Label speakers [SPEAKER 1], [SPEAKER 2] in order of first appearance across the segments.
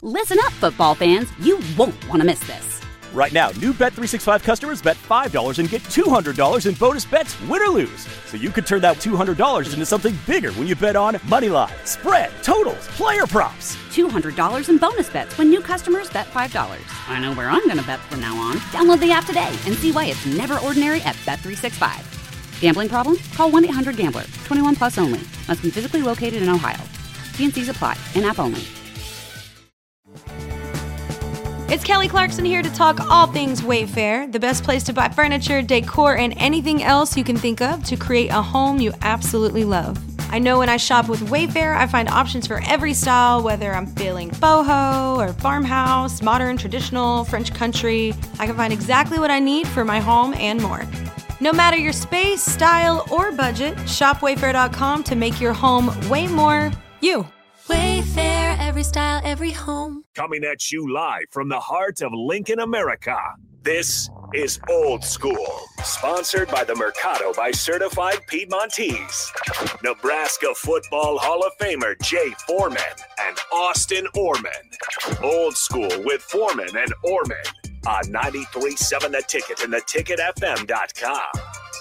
[SPEAKER 1] Listen up, football fans. You won't want to miss this.
[SPEAKER 2] Right now, new Bet365 customers bet $5 and get $200 in bonus bets, win or lose. So you could turn that $200 into something bigger when you bet on money line, spread, totals, player props.
[SPEAKER 1] $200 in bonus bets when new customers bet $5. I know where I'm going to bet from now on. Download the app today and see why it's never ordinary at Bet365. Gambling problem? Call 1-800-GAMBLER. 21 plus only. Must be physically located in Ohio. T&Cs apply. In-app only.
[SPEAKER 3] It's Kelly Clarkson here to talk all things Wayfair, the best place to buy furniture, decor, and anything else you can think of to create a home you absolutely love. I know when I shop with Wayfair, I find options for every style, whether I'm feeling boho or farmhouse, modern, traditional, French country. I can find exactly what I need for my home and more. No matter your space, style, or budget, shop Wayfair.com to make your home way more you.
[SPEAKER 4] Wayfair, every style, every home.
[SPEAKER 5] Coming at you live from the heart of Lincoln, America. This is Old School, sponsored by the Mercado by Certified Piedmontese. Nebraska Football Hall of Famer Jay Foreman and Austin Orman. Old School with Foreman and Orman on 93.7 The Ticket and theticketfm.com.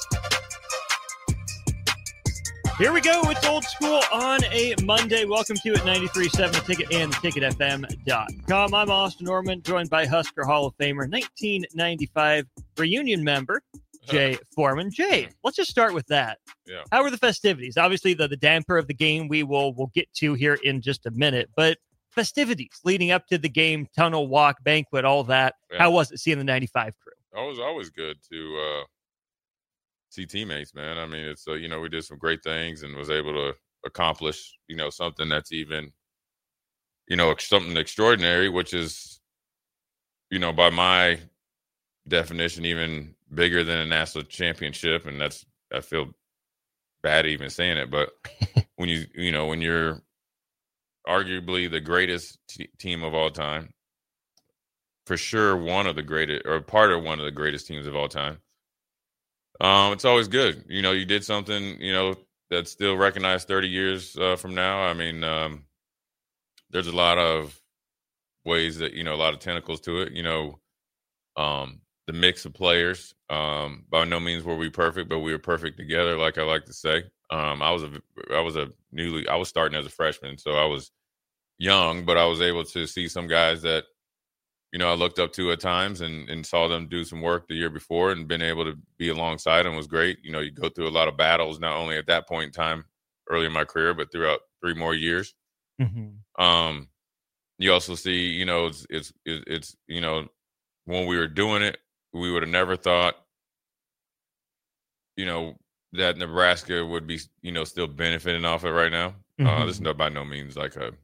[SPEAKER 6] Here we go. It's Old School on a Monday. Welcome to it, 93.7 The Ticket and theticketfm.com. I'm Austin Norman, joined by Husker Hall of Famer, 1995 reunion member, Jay Foreman. Jay, let's just start with that.
[SPEAKER 7] Yeah.
[SPEAKER 6] How were the festivities? Obviously, the damper of the game we'll get to here in just a minute, but festivities leading up to the game, tunnel walk, banquet, all that. Yeah. How was it seeing the 95 crew?
[SPEAKER 7] It was always good to see teammates, man. I mean, it's we did some great things and was able to accomplish, something that's even, something extraordinary, which is, by my definition, even bigger than a national championship. And I feel bad even saying it, but when when you're arguably the greatest team of all time, for sure, one of the greatest or part of one of the greatest teams of all time. It's always good. You did something, that's still recognized 30 years from now. I mean, there's a lot of ways that, a lot of tentacles to it, the mix of players. By no means were we perfect, but we were perfect together, like I like to say. I was starting as a freshman, so I was young, but I was able to see some guys that, I looked up to at times and saw them do some work the year before and been able to be alongside them was great. You go through a lot of battles, not only at that point in time early in my career, but throughout 3 more years. Mm-hmm. You also see, it's when we were doing it, we would have never thought, that Nebraska would be, still benefiting off it right now. Mm-hmm. This is by no means like a,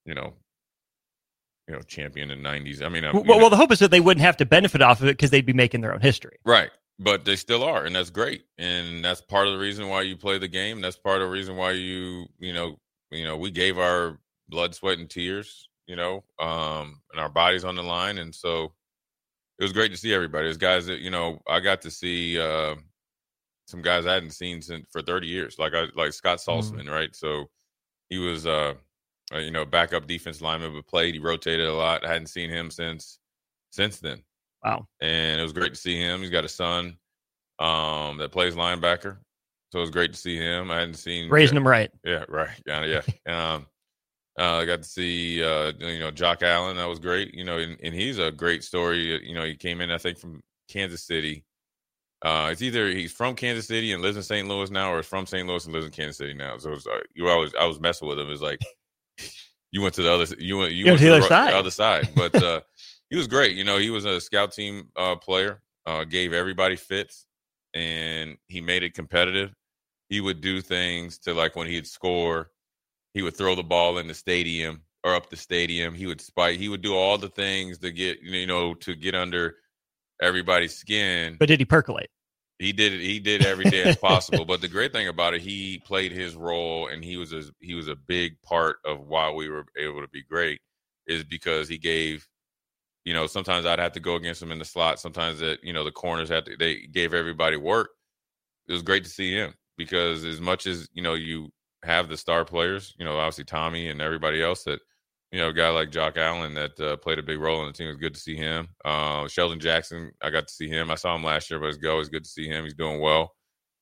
[SPEAKER 7] champion in the 90s. I mean,
[SPEAKER 6] well, the hope is that they wouldn't have to benefit off of it because they'd be making their own history.
[SPEAKER 7] Right. But they still are. And that's great. And that's part of the reason why you play the game. That's part of the reason why we gave our blood, sweat, and tears, and our bodies on the line. And so it was great to see everybody. There's guys that, I got to see some guys I hadn't seen for 30 years, like Scott Saltzman, mm-hmm. right? So he was backup defense lineman, but played. He rotated a lot. I hadn't seen him since then.
[SPEAKER 6] Wow.
[SPEAKER 7] And it was great to see him. He's got a son that plays linebacker. So it was great to see him. I hadn't seen
[SPEAKER 6] raising him right.
[SPEAKER 7] Yeah, right. Yeah. I got to see Jock Allen. That was great. And he's a great story. He came in, I think, from Kansas City. It's either he's from Kansas City and lives in St. Louis now, or is from St. Louis and lives in Kansas City now. So it was, I was messing with him. It's like you went to the other, you went to the other side. But he was great. He was a scout team player. Gave everybody fits, and he made it competitive. He would do things to, like, when he'd score, he would throw the ball in the stadium or up the stadium. He would spike. He would do all the things to get to get under everybody's skin.
[SPEAKER 6] But did he percolate?
[SPEAKER 7] He did it. He did every day as possible. But the great thing about it, he played his role, and he was a big part of why we were able to be great, is because he gave. Sometimes I'd have to go against him in the slot. Sometimes that the corners they gave everybody work. It was great to see him, because as much as you have the star players, obviously Tommy and everybody else that you know, a guy like Jock Allen that played a big role in the team. It was good to see him. Sheldon Jackson, I got to see him. I saw him last year, but it's always good to see him. He's doing well.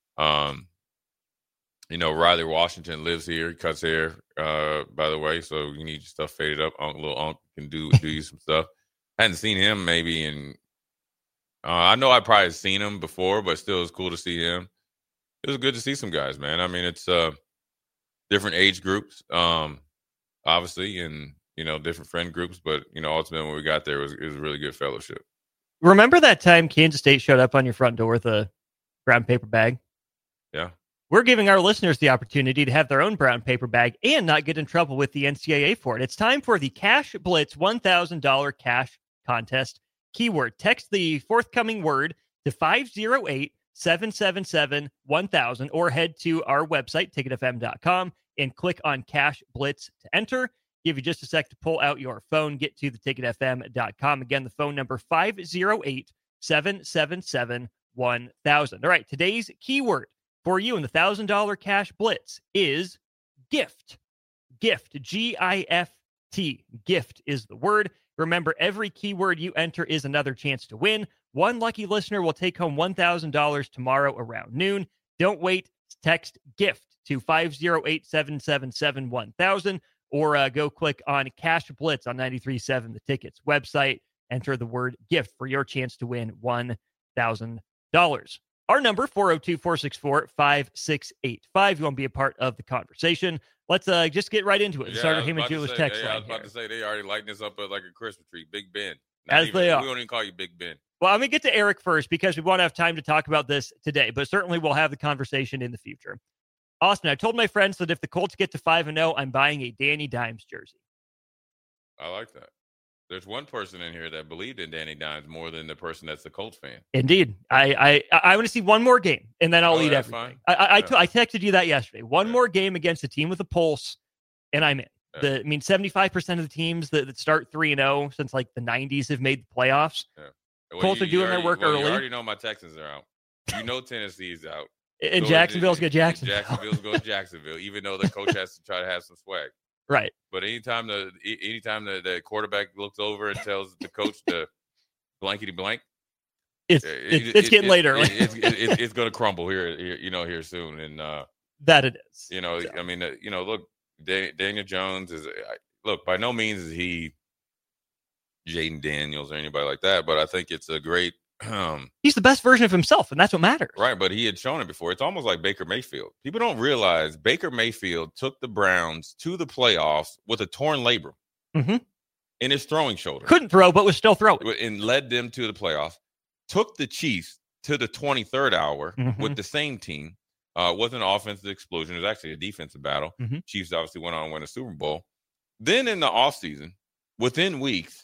[SPEAKER 7] You know, Riley Washington lives here. He cuts hair, by the way, so you need your stuff faded up. Little Unc can do you some stuff. I hadn't seen him maybe in I know I probably seen him before, but still it's cool to see him. It was good to see some guys, man. I mean, it's different age groups, obviously, and, you know, different friend groups, but, you know, ultimately when we got there, it was a really good fellowship.
[SPEAKER 6] Remember that time Kansas State showed up on your front door with a brown paper bag?
[SPEAKER 7] Yeah.
[SPEAKER 6] We're giving our listeners the opportunity to have their own brown paper bag and not get in trouble with the NCAA for it. It's time for the Cash Blitz $1,000 cash contest. Keyword, text the forthcoming word to 508-777-1000 or head to our website, ticketfm.com, and click on Cash Blitz to enter. Give you just a sec to pull out your phone. Get to the ticketfm.com. Again, the phone number 508-777-1000. All right, today's keyword for you in the $1,000 Cash Blitz is gift. Gift, G-I-F-T. Gift is the word. Remember, every keyword you enter is another chance to win. One lucky listener will take home $1,000 tomorrow around noon. Don't wait. Text gift to 508-777-1000 or go click on Cash Blitz on 93.7 The Tickets website. Enter the word gift for your chance to win $1,000. Our number, 402-464-5685. You want to be a part of the conversation. Let's just get right into it. Start our Heyman Jewelers text line.
[SPEAKER 7] I was about to say, they already lighting this up like a Christmas tree. Big Ben.
[SPEAKER 6] They are.
[SPEAKER 7] We don't even call you Big Ben.
[SPEAKER 6] Well, I'm going to get to Eric first because we won't have time to talk about this today, but certainly we'll have the conversation in the future. Austin, I told my friends that if the Colts get to 5-0, I'm buying a Danny Dimes jersey.
[SPEAKER 7] I like that. There's one person in here that believed in Danny Dimes more than the person that's the Colts fan.
[SPEAKER 6] Indeed. I want to see one more game, and then I'll eat everything. I texted you that yesterday. One more game against a team with a pulse, and I'm in. 75% of the teams that start 3-0 since like the 90s have made the playoffs.
[SPEAKER 7] Yeah. Well,
[SPEAKER 6] Colts are doing their work early.
[SPEAKER 7] You already know my Texans are out. You know Tennessee's out.
[SPEAKER 6] And so Jacksonville's got Jacksonville.
[SPEAKER 7] Jacksonville's going to Jacksonville, even though the coach has to try to have some swag.
[SPEAKER 6] Right.
[SPEAKER 7] But anytime the quarterback looks over and tells the coach to blankety blank,
[SPEAKER 6] it's getting later.
[SPEAKER 7] It's going to crumble here soon. And
[SPEAKER 6] that it is.
[SPEAKER 7] Look, Daniel Jones is by no means is he Jaden Daniels or anybody like that, but I think it's a great.
[SPEAKER 6] He's the best version of himself, and that's what matters.
[SPEAKER 7] Right, but he had shown it before. It's almost like Baker Mayfield. People don't realize Baker Mayfield took the Browns to the playoffs with a torn labrum in his throwing shoulder.
[SPEAKER 6] Couldn't throw, but was still throwing.
[SPEAKER 7] And led them to the playoffs. Took the Chiefs to the 23rd hour with the same team. Wasn't an offensive explosion. It was actually a defensive battle. Chiefs obviously went on to win a Super Bowl. Then in the offseason, within weeks,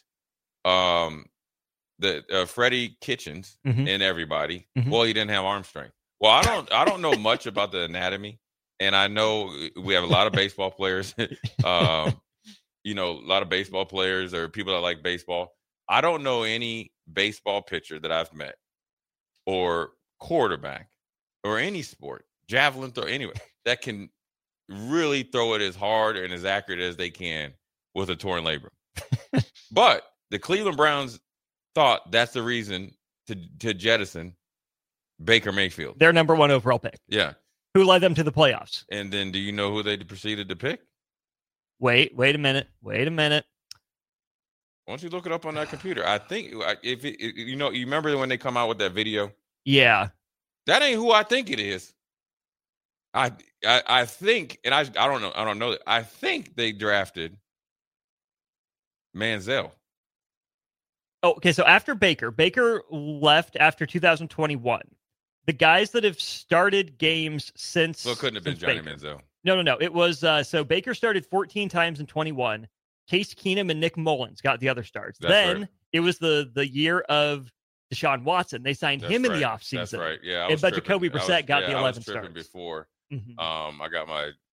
[SPEAKER 7] Freddie Kitchens and everybody. Well, he didn't have arm strength. Well, I don't know much about the anatomy, and I know we have a lot of baseball players. A lot of baseball players or people that like baseball. I don't know any baseball pitcher that I've met, or quarterback, or any sport, javelin throw, anyway, that can really throw it as hard and as accurate as they can with a torn labrum. But the Cleveland Browns thought that's the reason to jettison Baker Mayfield.
[SPEAKER 6] Their number one overall pick.
[SPEAKER 7] Yeah.
[SPEAKER 6] Who led them to the playoffs.
[SPEAKER 7] And then do you know who they proceeded to pick?
[SPEAKER 6] Wait a minute. Why
[SPEAKER 7] don't you look it up on that computer? I think you remember when they come out with that video?
[SPEAKER 6] Yeah.
[SPEAKER 7] That ain't who I think it is. I think, and I don't know that. I think they drafted Manziel.
[SPEAKER 6] Oh, okay, so after Baker left after 2021. The guys that have started games since...
[SPEAKER 7] So it couldn't have been Johnny Manziel.
[SPEAKER 6] No. It was... so Baker started 14 times in 21. Case Keenum and Nick Mullins got the other starts. It was the year of Deshaun Watson. They signed him in the offseason.
[SPEAKER 7] That's right, yeah.
[SPEAKER 6] But Jacoby Brissett got the 11 starts.
[SPEAKER 7] Before. I got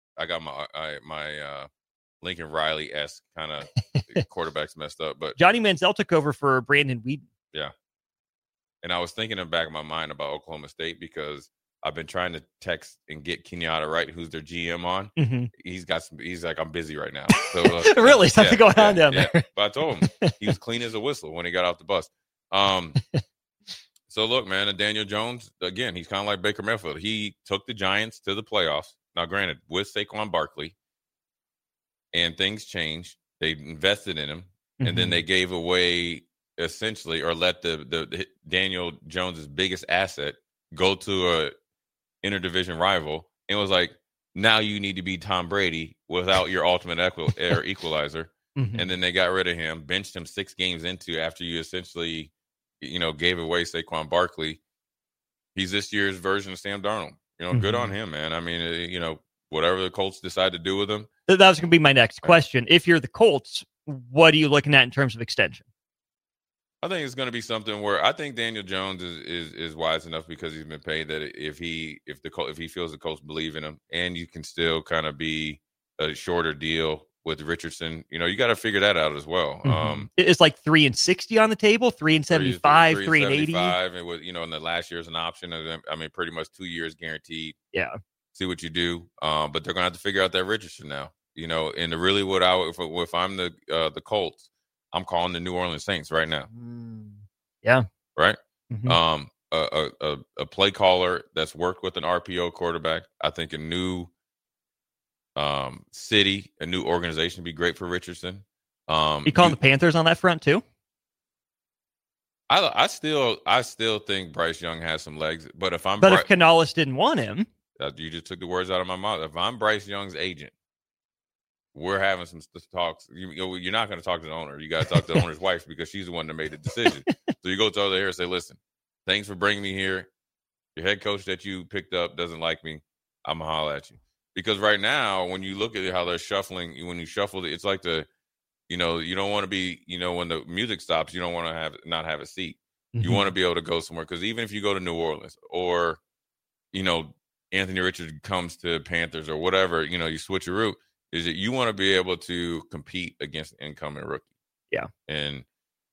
[SPEAKER 7] my Lincoln Riley-esque kind of quarterbacks messed up, but
[SPEAKER 6] Johnny Manziel took over for Brandon Weeden.
[SPEAKER 7] Yeah, and I was thinking in the back of my mind about Oklahoma State because I've been trying to text and get Kenyatta Wright, who's their GM, on.
[SPEAKER 6] Mm-hmm.
[SPEAKER 7] He's like, I'm busy right now. So
[SPEAKER 6] really, something going on down there.
[SPEAKER 7] But I told him he was clean as a whistle when he got off the bus. So look, man, and Daniel Jones, again, he's kind of like Baker Mayfield. He took the Giants to the playoffs. Now, granted, with Saquon Barkley, and things changed. They invested in him, and then they gave away essentially, or let the Daniel Jones's biggest asset go to a interdivision rival, and was like, now you need to be Tom Brady without your ultimate equalizer. And then they got rid of him, benched him 6 games into after you essentially, gave away Saquon Barkley. He's this year's version of Sam Darnold. Good on him, man. I mean, whatever the Colts decide to do with him.
[SPEAKER 6] That was going to be my next question. If you're the Colts, what are you looking at in terms of extension?
[SPEAKER 7] I think it's going to be something where I think Daniel Jones is wise enough, because he's been paid, that if he feels the Colts believe in him, and you can still kind of be a shorter deal with Richardson, you got to figure that out as well.
[SPEAKER 6] It's like 3-60 on the table, 3-75, 3-80,
[SPEAKER 7] and with in the last year's an option. I mean, pretty much 2 years guaranteed.
[SPEAKER 6] Yeah.
[SPEAKER 7] See what you do. But they're gonna have to figure out that Richardson now. And really, if I'm the Colts, I'm calling the New Orleans Saints right now.
[SPEAKER 6] Yeah.
[SPEAKER 7] Right. A play caller that's worked with an RPO quarterback. I think a new city, a new organization would be great for Richardson.
[SPEAKER 6] You calling the Panthers on that front too?
[SPEAKER 7] I still think Bryce Young has some legs, but if
[SPEAKER 6] Canales didn't want him.
[SPEAKER 7] You just took the words out of my mouth. If I'm Bryce Young's agent, we're having some talks. You're not going to talk to the owner. You got to talk to the owner's wife, because she's the one that made the decision. So you go to her and say, listen, thanks for bringing me here. Your head coach that you picked up doesn't like me. I'm going to holler at you. Because right now, when you look at how they're shuffling, when you shuffle, it's like you don't want to be, when the music stops, you don't want to not have a seat. You want to be able to go somewhere. Because even if you go to New Orleans, or, Anthony Richardson comes to Panthers or whatever, you switch your route, is that you want to be able to compete against an incoming rookie.
[SPEAKER 6] Yeah.
[SPEAKER 7] And,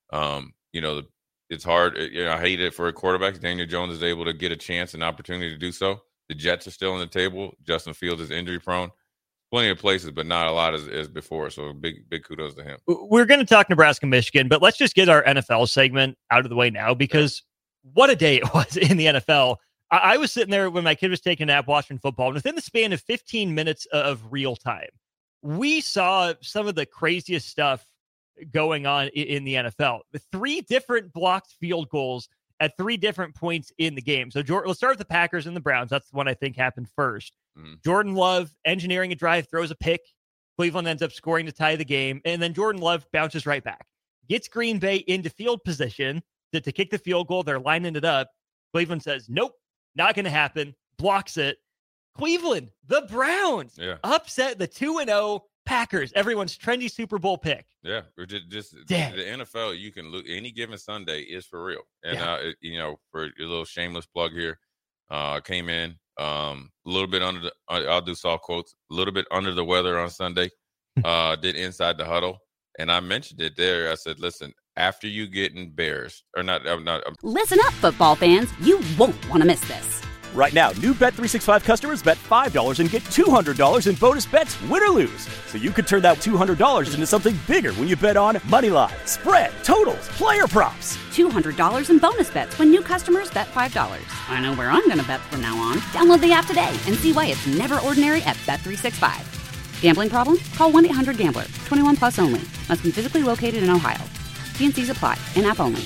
[SPEAKER 7] it's hard. I hate it for a quarterback. Daniel Jones is able to get a chance, an opportunity to do so. The Jets are still on the table. Justin Fields is injury prone. Plenty of places, but not a lot as before. So big kudos to him.
[SPEAKER 6] We're going to talk Nebraska, Michigan, but let's just get our NFL segment out of the way now, because what a day it was in the NFL. I was sitting there when my kid was taking a nap watching football, and within the span of 15 minutes of real time, we saw some of the craziest stuff going on in the NFL. 3 different blocked field goals at 3 different points in the game. So let's start with the Packers and the Browns. That's the one I think happened first. Jordan Love engineering a drive, throws a pick. Cleveland ends up scoring to tie the game. And then Jordan Love bounces right back. Gets Green Bay into field position to kick the field goal. They're lining it up. Cleveland says, nope, not going to happen. Blocks it. Cleveland, the Browns, upset the 2-0 Packers. Everyone's trendy Super Bowl pick.
[SPEAKER 7] Yeah, just the NFL. You can look, any given Sunday is for real. And for your little shameless plug here, came in a little bit under the. I'll do soft quotes. A little bit under the weather on Sunday. Did Inside the Huddle, and I mentioned it there. I said, listen, after you get embarrassed or not,
[SPEAKER 1] Listen up, football fans. You won't want to miss this.
[SPEAKER 2] Right now, new Bet365 customers bet $5 and get $200 in bonus bets, win or lose. So you could turn that $200 into something bigger when you bet on Moneyline, spread, totals, player props.
[SPEAKER 1] $200 in bonus bets when new customers bet $5. I know where I'm going to bet from now on. Download the app today and see why it's never ordinary at Bet365. Gambling problem? Call 1-800-GAMBLER. 21 plus only. Must be physically located in Ohio. T&Cs apply. In-app only.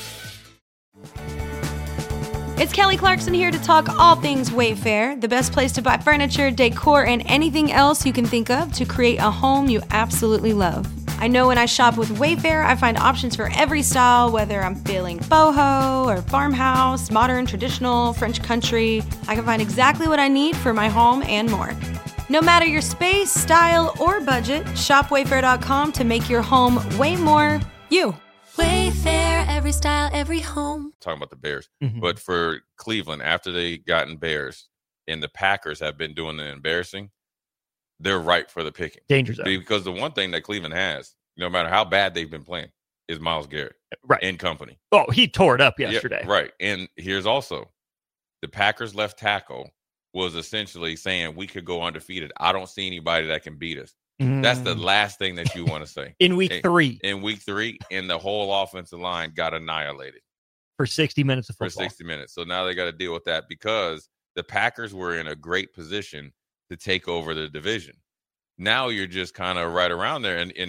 [SPEAKER 3] It's Kelly Clarkson here to talk all things Wayfair, the best place to buy furniture, decor, and anything else you can think of to create a home you absolutely love. I know when I shop with Wayfair, I find options for every style, whether I'm feeling boho or farmhouse, modern, traditional, French country. I can find exactly what I need for my home and more. No matter your space, style, or budget, shop Wayfair.com to make your home way more you.
[SPEAKER 4] Wayfair, every style, every home.
[SPEAKER 7] Talking about the Bears, but for Cleveland, after they gotten Bears and the Packers have been doing the embarrassing, they're ripe for the picking.
[SPEAKER 6] Danger zone.
[SPEAKER 7] Because the one thing that Cleveland has, no matter how bad they've been playing, is Myles Garrett,
[SPEAKER 6] right,
[SPEAKER 7] and company.
[SPEAKER 6] Oh, he tore it up yesterday.
[SPEAKER 7] Yeah, right. And here's also, the Packers left tackle was essentially saying we could go undefeated. I don't see anybody that can beat us. That's the last thing that you want to say.
[SPEAKER 6] In week 3.
[SPEAKER 7] In week 3, and the whole offensive line got annihilated.
[SPEAKER 6] For 60 minutes of football.
[SPEAKER 7] For 60 minutes. So now they got to deal with that because the Packers were in a great position to take over the division. Now you're just kind of right around there, and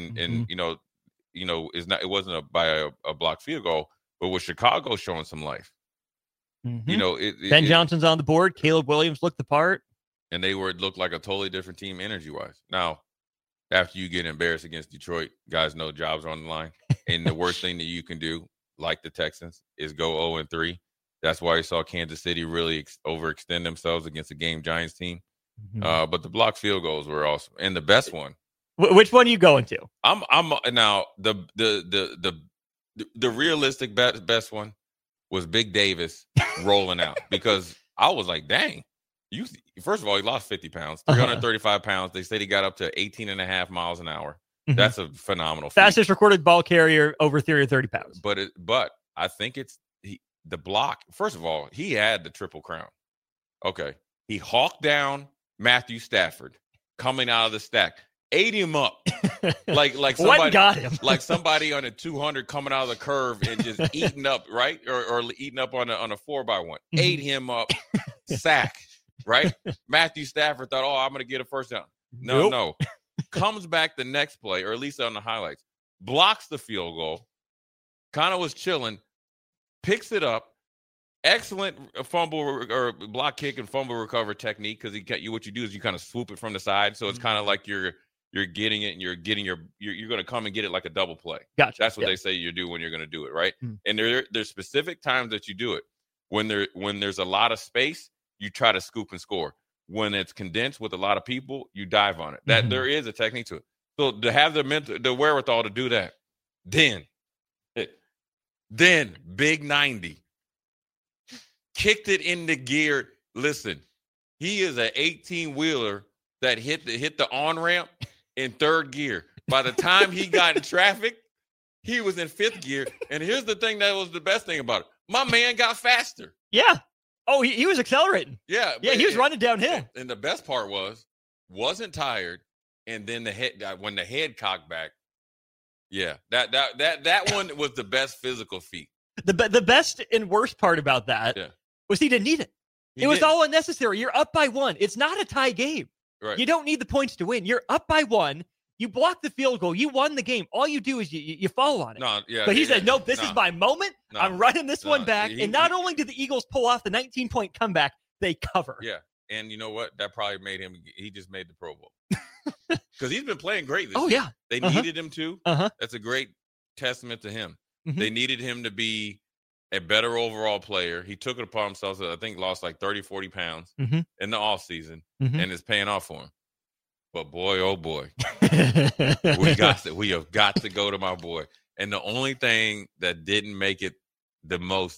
[SPEAKER 7] it wasn't by a blocked field goal, but with Chicago showing some life. Ben
[SPEAKER 6] Johnson's on the board. Caleb Williams looked the part,
[SPEAKER 7] and it looked like a totally different team energy wise. Now, after you get embarrassed against Detroit, guys know jobs are on the line, and the worst thing that you can do, like the Texans, is go 0-3. That's why you saw Kansas City really overextend themselves against a game Giants team. But the blocked field goals were awesome, and the best one.
[SPEAKER 6] Which one are you going to?
[SPEAKER 7] I'm now the realistic best one was Big Davis rolling out, because I was like, dang, first of all, he lost 50 pounds, 335 pounds. They said he got up to 18.5 miles an hour. That's a phenomenal feat.
[SPEAKER 6] Fastest recorded ball carrier over 30 pounds.
[SPEAKER 7] But I think it's the block. First of all, he had the Triple Crown. Okay. He hawked down Matthew Stafford coming out of the stack, ate him up like somebody
[SPEAKER 6] got him.
[SPEAKER 7] Like somebody on a 200 coming out of the curve and just eating up, right? Or eating up on a 4x1. Ate him up, sack, right? Matthew Stafford thought, I'm going to get a first down. No. Comes back the next play, or at least on the highlights, blocks the field goal, kind of was chilling, picks it up. Excellent fumble or block kick and fumble recover technique, because what you do is you kind of swoop it from the side, so it's kind of like you're getting it and you're going to come and get it like a double play.
[SPEAKER 6] Gotcha.
[SPEAKER 7] That's what they say you do when you're going to do it, right? And there's specific times that you do it. When there's a lot of space, you try to scoop and score. When it's condensed with a lot of people, you dive on it. That there is a technique to it. So to have the wherewithal to do that, then big 90. Kicked it into gear. Listen, he is an 18-wheeler that hit the on-ramp in 3rd gear. By the time he got in traffic, he was in 5th gear. And here's the thing that was the best thing about it. My man got faster.
[SPEAKER 6] Yeah. Oh, he was accelerating.
[SPEAKER 7] Yeah.
[SPEAKER 6] Yeah, he was running downhill.
[SPEAKER 7] And the best part wasn't tired. And then when the head cocked back, yeah, that one was the best physical feat.
[SPEAKER 6] The best and worst part about that was he didn't need it. It was all unnecessary. You're up by 1. It's not a tie game.
[SPEAKER 7] Right.
[SPEAKER 6] You don't need the points to win. You're up by 1. You block the field goal. You won the game. All you do is you fall on it. But he said, nope, this is my moment. I'm running this one back. And not only did the Eagles pull off the 19-point comeback, they cover.
[SPEAKER 7] Yeah. And you know what? That probably made him – he just made the Pro Bowl. Because he's been playing great this year.
[SPEAKER 6] Yeah.
[SPEAKER 7] They needed him to. That's a great testament to him. They needed him to be a better overall player. He took it upon himself. I think lost like 30, 40 pounds in the offseason, and it's paying off for him. But boy, oh boy, we have got to go to my boy. And the only thing that didn't make it the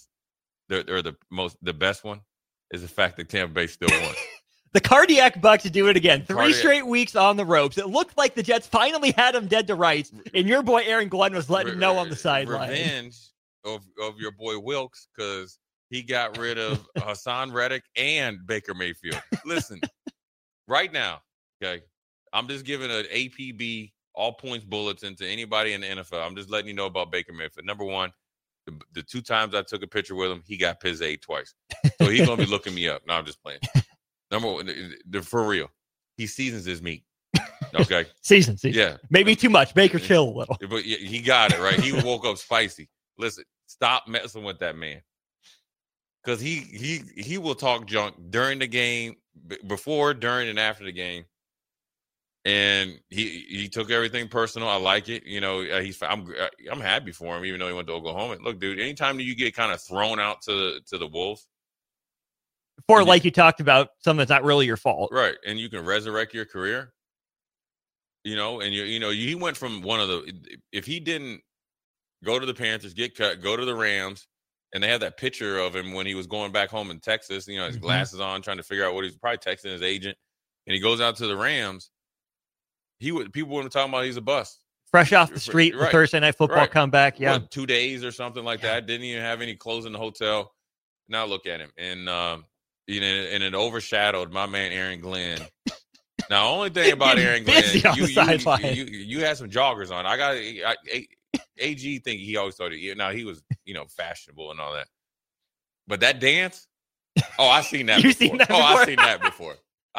[SPEAKER 7] best one is the fact that Tampa Bay still won.
[SPEAKER 6] The cardiac Bucks do it again. 3 straight weeks on the ropes. It looked like the Jets finally had him dead to rights, and your boy Aaron Glenn was letting know on the sideline.
[SPEAKER 7] Revenge of your boy Wilkes, because he got rid of Hassan Reddick and Baker Mayfield. Listen, right now, okay, I'm just giving an APB all points bulletin to anybody in the NFL. I'm just letting you know about Baker Mayfield. Number one, the 2 times I took a picture with him, he got pizzade twice. So he's going to be looking me up. No, I'm just playing. Number one, for real, he seasons his meat. Okay.
[SPEAKER 6] Season.
[SPEAKER 7] Yeah.
[SPEAKER 6] Maybe too much. Baker, chill a little.
[SPEAKER 7] But he got it, right? He woke up spicy. Listen, stop messing with that man. Because he will talk junk during the game, before, during, and after the game. And he took everything personal. I like it. You know, I'm happy for him, even though he went to Oklahoma. Look, dude, anytime that you get kind of thrown out to the Wolves,
[SPEAKER 6] like you talked about, something that's not really your fault,
[SPEAKER 7] right? And you can resurrect your career. You know, and he went from if he didn't go to the Panthers, get cut, go to the Rams, and they have that picture of him when he was going back home in Texas. You know, his glasses on, trying to figure out what he's probably texting his agent, and he goes out to the Rams. People wouldn't talk about he's a bust.
[SPEAKER 6] Fresh off the street, right. Thursday Night Football comeback. Yeah.
[SPEAKER 7] 2 days or something like that. Didn't even have any clothes in the hotel. Now look at him. And You know, and it overshadowed my man Aaron Glenn. Now, only thing about Aaron Glenn, you had some joggers on. AG think he always thought it. Now he was, fashionable and all that. But that dance, I've seen that before. I've seen that before.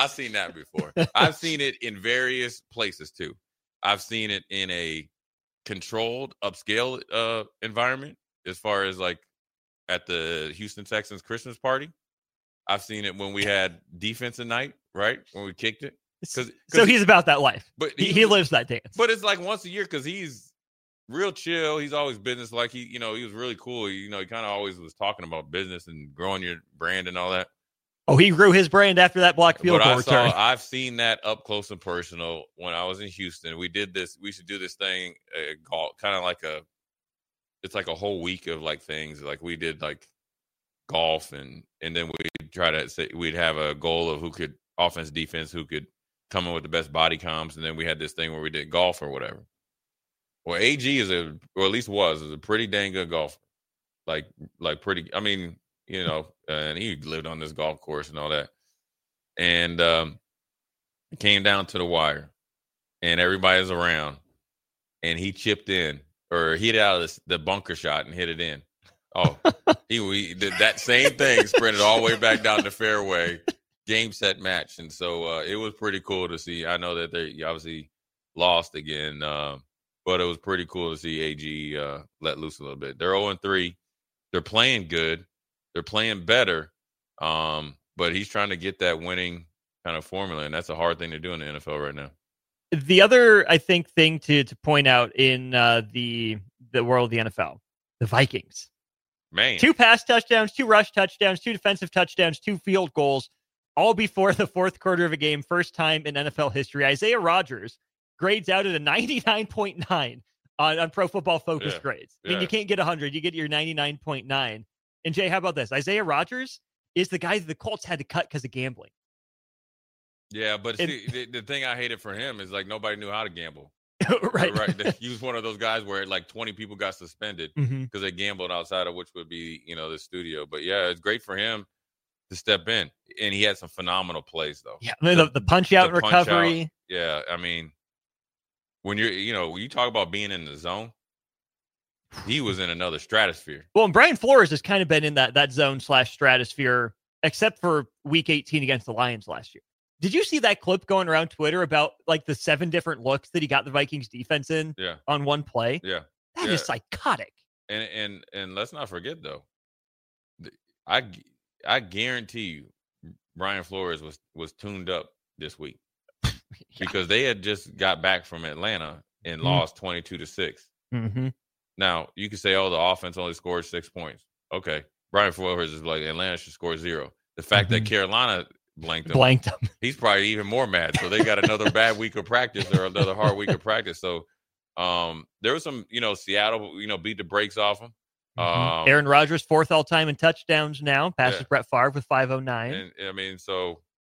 [SPEAKER 7] I've seen it in various places too. I've seen it in a controlled, upscale environment, as far as like at the Houston Texans Christmas party. I've seen it when we had defensive night, right? When we kicked it.
[SPEAKER 6] So he's about that life. But he lives that dance.
[SPEAKER 7] But it's like once a year because he's real chill. He's always business like he was really cool. He kind of always was talking about business and growing your brand and all that.
[SPEAKER 6] Oh, he grew his brand after that block field goal return.
[SPEAKER 7] I've seen that up close and personal when I was in Houston. We did this. We should do this thing, kind of like it's like a whole week of like things. Like we did like golf and then we'd try to say we'd have a goal of who could offense, defense, who could come in with the best body comps. And then we had this thing where we did golf or whatever. Well, AG is a pretty dang good golfer. Like pretty, I mean, and he lived on this golf course and all that. And it came down to the wire and everybody's around and he chipped in or hit out of the bunker shot and hit it in. Oh, he did that same thing, sprinted all the way back down the fairway, game, set, match. And so it was pretty cool to see. I know that they obviously lost again, but it was pretty cool to see AG let loose a little bit. They're 0-3. They're playing good. They're playing better, but he's trying to get that winning kind of formula, and that's a hard thing to do in the NFL right now.
[SPEAKER 6] The other, I think, thing to point out in the world of the NFL, the Vikings.
[SPEAKER 7] Man.
[SPEAKER 6] 2 pass touchdowns, 2 rush touchdowns, 2 defensive touchdowns, 2 field goals, all before the fourth quarter of a game, first time in NFL history. Isaiah Rodgers grades out at a 99.9 on Pro Football Focus grades. I mean, you can't get 100. You get your 99.9. And Jay, how about this? Isaiah Rodgers is the guy that the Colts had to cut because of gambling.
[SPEAKER 7] Yeah, but the thing I hated for him is like nobody knew how to gamble.
[SPEAKER 6] Right.
[SPEAKER 7] He was one of those guys where like 20 people got suspended because they gambled outside of which would be, the studio. But yeah, it's great for him to step in. And he had some phenomenal plays though.
[SPEAKER 6] Yeah, the punch out recovery.
[SPEAKER 7] Yeah, I mean, when when you talk about being in the zone, he was in another stratosphere.
[SPEAKER 6] Well, and Brian Flores has kind of been in that zone/stratosphere, except for Week 18 against the Lions last year. Did you see that clip going around Twitter about like the 7 different looks that he got the Vikings defense in on one play?
[SPEAKER 7] Yeah.
[SPEAKER 6] That is psychotic.
[SPEAKER 7] And let's not forget though, I guarantee you Brian Flores was tuned up this week because they had just got back from Atlanta and lost 22-6.
[SPEAKER 6] Mm-hmm.
[SPEAKER 7] Now you could say, the offense only scored 6 points. Okay. Brian Flores is like Atlanta should score 0. The fact that Carolina blanked him. He's probably even more mad. So they got another bad week of practice or another hard week of practice. So there was some, Seattle, beat the brakes off him.
[SPEAKER 6] Aaron Rodgers, 4th all-time in touchdowns now. Passes Brett Favre with 509.
[SPEAKER 7] And I mean, so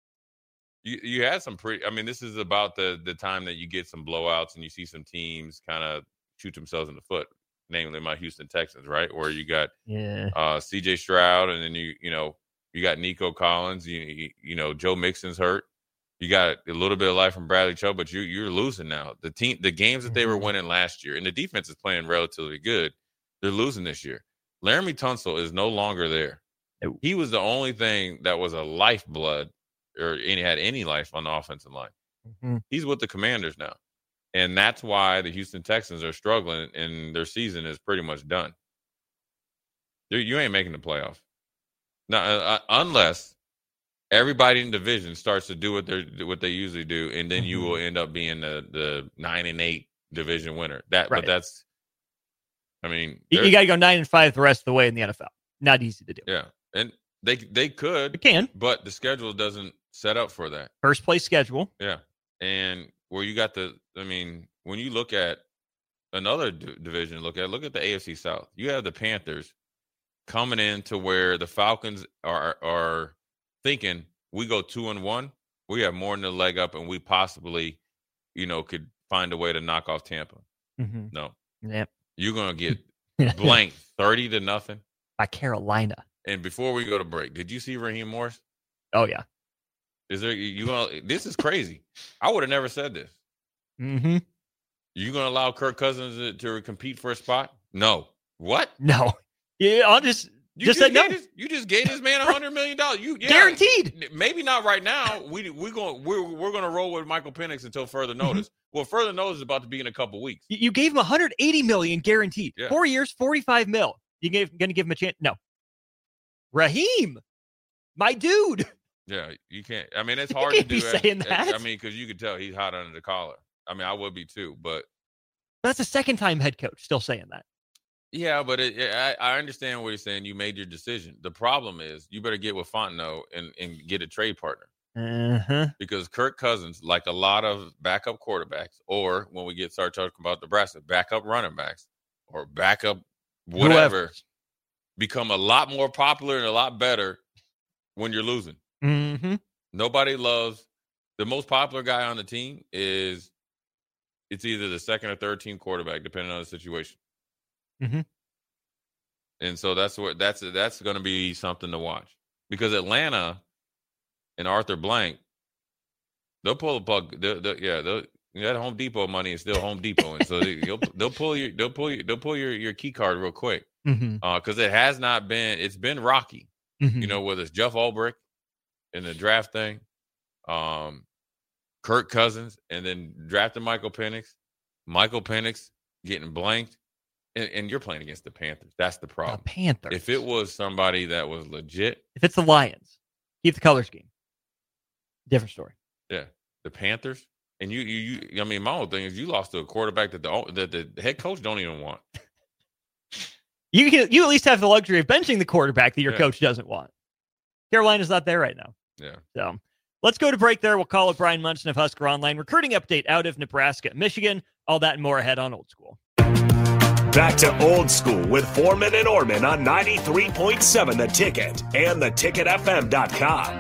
[SPEAKER 7] you had some this is about the time that you get some blowouts and you see some teams kind of shoot themselves in the foot, namely my Houston Texans, right? Where you got CJ Stroud and then you got Nico Collins, Joe Mixon's hurt. You got a little bit of life from Bradley Chubb, but you're losing now. The games that they were winning last year, and the defense is playing relatively good, they're losing this year. Laramie Tunsil is no longer there. He was the only thing that was a lifeblood or had any life on the offensive line.
[SPEAKER 6] Mm-hmm.
[SPEAKER 7] He's with the Commanders now. And that's why the Houston Texans are struggling and their season is pretty much done. You ain't making the playoffs. Now, unless everybody in the division starts to do what they usually do, and then you will end up being the 9-8 division winner. But that's,
[SPEAKER 6] you got to go 9-5 the rest of the way in the NFL. Not easy to do.
[SPEAKER 7] Yeah, and they could,
[SPEAKER 6] it can,
[SPEAKER 7] but the schedule doesn't set up for that.
[SPEAKER 6] First place schedule.
[SPEAKER 7] Yeah, and where you got when you look at another division, look at the AFC South. You have the Panthers coming into where the Falcons are thinking we go 2-1, we have more than a leg up, and we possibly, could find a way to knock off Tampa.
[SPEAKER 6] Mm-hmm.
[SPEAKER 7] No,
[SPEAKER 6] yep,
[SPEAKER 7] you're gonna get blanked 30-0
[SPEAKER 6] by Carolina.
[SPEAKER 7] And before we go to break, did you see Raheem Morris?
[SPEAKER 6] Oh, yeah.
[SPEAKER 7] Is there this is crazy. I would have never said this.
[SPEAKER 6] Mm-hmm.
[SPEAKER 7] You going to allow Kirk Cousins to compete for a spot? No. What?
[SPEAKER 6] No. Yeah, I'll just said no.
[SPEAKER 7] You just gave this man $100 million.
[SPEAKER 6] Guaranteed.
[SPEAKER 7] Maybe not right now. We're gonna roll with Michael Penix until further notice. Well, further notice is about to be in a couple weeks.
[SPEAKER 6] You gave him $180 million guaranteed. Yeah. 4 years, $45 million. You going to give him a chance? No. Raheem, my dude.
[SPEAKER 7] Yeah, you can't. I mean, it's hard to do that.
[SPEAKER 6] Saying that.
[SPEAKER 7] I mean, because you could tell he's hot under the collar. I mean, I would be too, but
[SPEAKER 6] that's the second time head coach still saying that.
[SPEAKER 7] Yeah, but I understand what he's saying. You made your decision. The problem is you better get with Fontenot and get a trade partner.
[SPEAKER 6] Uh-huh.
[SPEAKER 7] Because Kirk Cousins, like a lot of backup quarterbacks, or when we start talking about Nebraska, backup running backs or backup whatever, become a lot more popular and a lot better when you're losing.
[SPEAKER 6] Mm-hmm.
[SPEAKER 7] Nobody loves the most popular guy on the team it's either the second or third team quarterback, depending on the situation.
[SPEAKER 6] Mm-hmm.
[SPEAKER 7] And so that's going to be something to watch, because Atlanta and Arthur Blank, they'll pull a plug. That Home Depot money is still Home Depot, and so they'll pull your key card real quick, because it's been rocky.
[SPEAKER 6] Mm-hmm.
[SPEAKER 7] Whether it's Jeff Ulbrich in the draft thing, Kirk Cousins, and then drafting Michael Penix getting blanked. And you're playing against the Panthers. That's the problem.
[SPEAKER 6] The Panthers.
[SPEAKER 7] If it was somebody that was legit.
[SPEAKER 6] If it's the Lions, keep the color scheme. Different story.
[SPEAKER 7] Yeah. The Panthers. And I mean, my whole thing is you lost to a quarterback that the head coach don't even want.
[SPEAKER 6] You at least have the luxury of benching the quarterback that your coach doesn't want. Carolina's not there right now.
[SPEAKER 7] Yeah.
[SPEAKER 6] So let's go to break there. We'll call it Brian Munson of Husker Online. Recruiting update out of Nebraska, Michigan. All that and more ahead on Old School.
[SPEAKER 5] Back to Old School with Foreman and Orman on 93.7 The Ticket and theticketfm.com.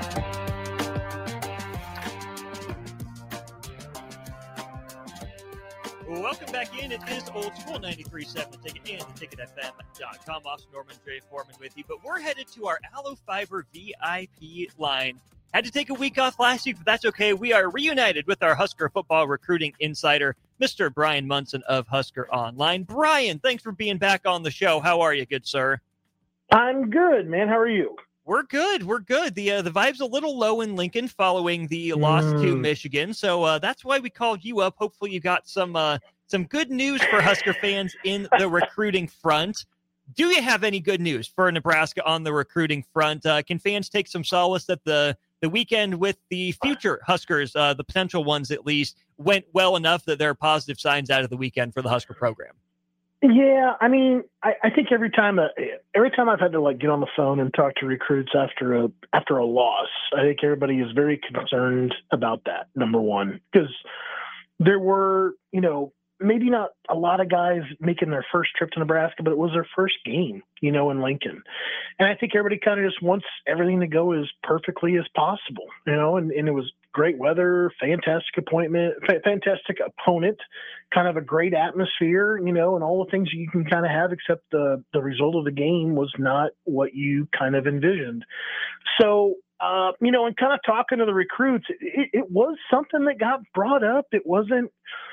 [SPEAKER 6] Welcome back in. It is Old School 93.7 The Ticket and theticketfm.com. Austin Norman, Jay Foreman with you. But we're headed to our Allo Fiber VIP line. Had to take a week off last week, but that's okay. We are reunited with our Husker football recruiting insider, Mr. Brian Munson of Husker Online. Brian, thanks for being back on the show. How are you, good sir?
[SPEAKER 8] I'm good, man. How are you?
[SPEAKER 6] We're good. The vibe's a little low in Lincoln following the loss to Michigan, so that's why we called you up. Hopefully you got some good news for Husker fans in the recruiting front. Do you have any good news for Nebraska on the recruiting front? Can fans take some solace that the weekend with the future Huskers, the potential ones at least, went well enough that there are positive signs out of the weekend for the Husker program?
[SPEAKER 8] Yeah, I mean, I think every time I've had to get on the phone and talk to recruits after a loss, I think everybody is very concerned about that. Number one, because there were, maybe not a lot of guys making their first trip to Nebraska, but it was their first game, in Lincoln. And I think everybody kind of just wants everything to go as perfectly as possible, and it was great weather, fantastic fantastic opponent, kind of a great atmosphere, and all the things you can kind of have, except the result of the game was not what you kind of envisioned. So, and kind of talking to the recruits, it was something that got brought up. It wasn't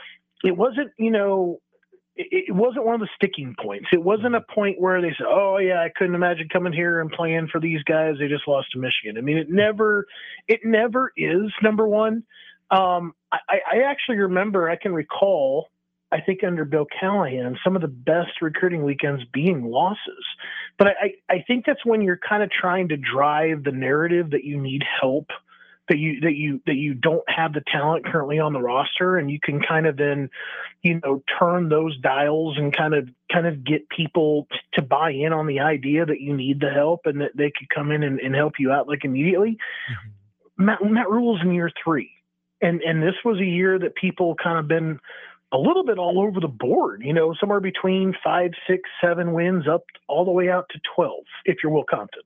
[SPEAKER 8] one of the sticking points. It wasn't a point where they said, oh yeah, I couldn't imagine coming here and playing for these guys. They just lost to Michigan. I mean, it never is, number one. I actually remember, I can recall, I think under Bill Callahan, some of the best recruiting weekends being losses. But I think that's when you're kind of trying to drive the narrative that you need help, that you don't have the talent currently on the roster, and you can kind of then, turn those dials and kind of get people to buy in on the idea that you need the help and that they could come in and help you out immediately. Mm-hmm. Matt Rhule's in year 3. And this was a year that people kind of been a little bit all over the board, somewhere between 5, 6, 7 wins up all the way out to 12, if you're Will Compton.